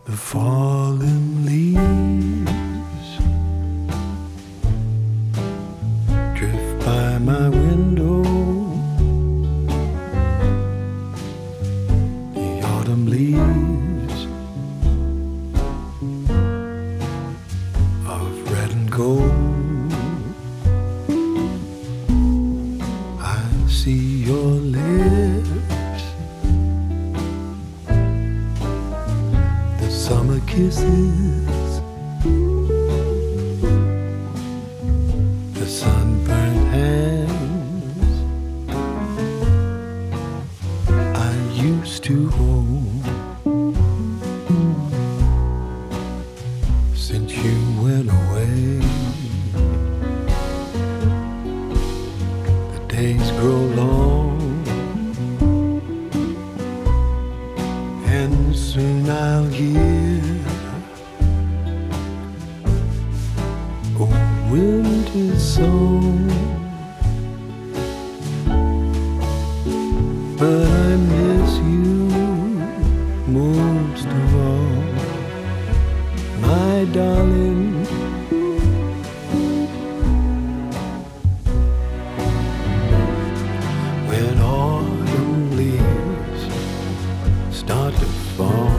The fallen leaves drift by my window. The autumn leaves of red and gold. I see your lips, the summer kisses, the sunburned hands I used to hold. Since you went away, the days grow long, and soon I'll hear a winter song. But I miss you most of all, my darling. When autumn leaves start to fall,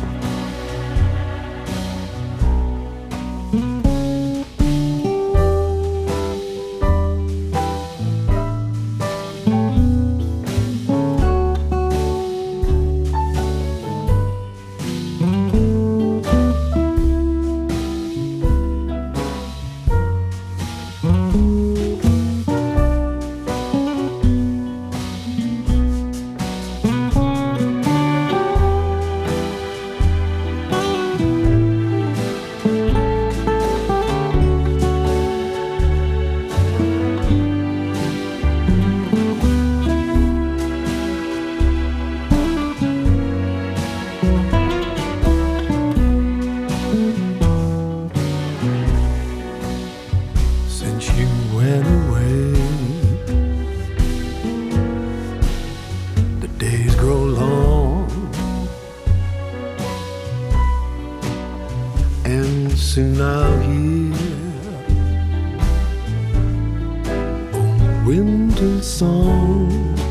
since you went away, the days grow long, and soon I'll hear a winter song.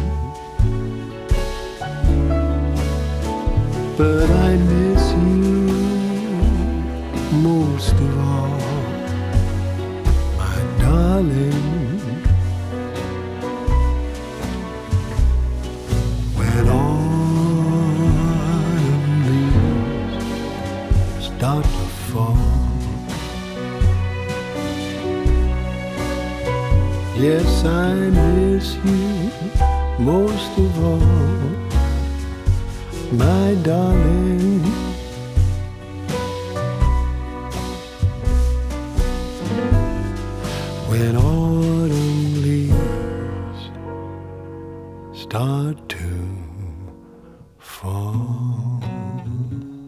But I miss you most of all, darling. When autumn leaves start to fall, yes, I miss you most of all, my darling. When autumn leaves start to fall.